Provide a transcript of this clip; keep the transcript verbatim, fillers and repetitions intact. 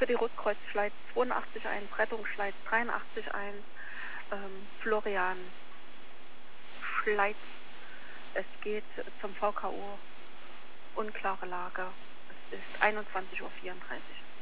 für die Rückkreuzschleiz zweiundachtzig eins, Rettungsschleiz dreiundachtzig eins, ähm, Florian Schleiz. Es geht zum V K O. Unklare Lage. Es ist einundzwanzig Uhr vierunddreißig.